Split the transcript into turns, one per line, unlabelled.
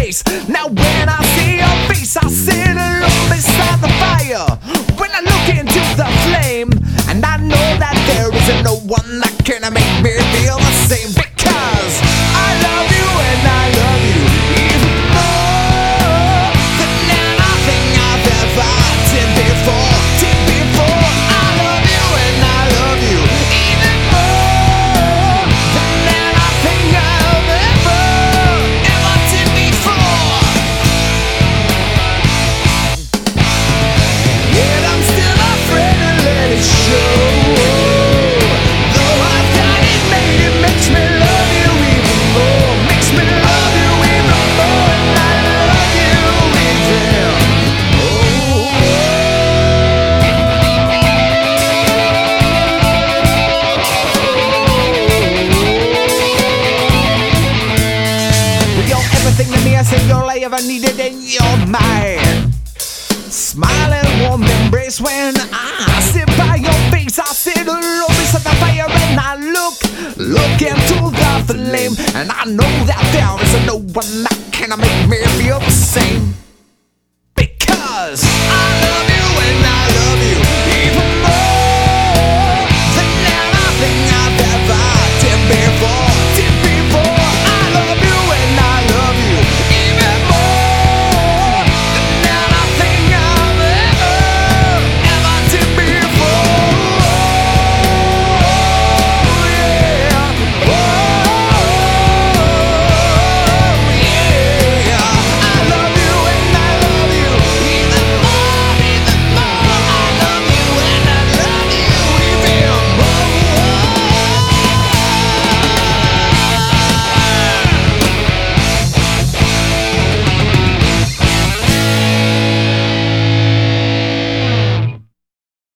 face. Now when I see your face, I sit alone beside the fire. When I look into the flame, and I know that there isn't no one that can make me feel the same. Because I love you and I love you even more than anything I've ever did before. I love you and I love you even more than anything I've ever did before. Yet I'm still afraid to let it show. Though I've got it made, it makes me love you even more. Makes me love you even more, and I love you even more. You're everything to me, I say you're all I ever needed, and you're mine. Smiling warm embrace when I sit by your face. I sit alone beside the fire and I look into the flame. And I know that there is no one that can make me feel the same. Because I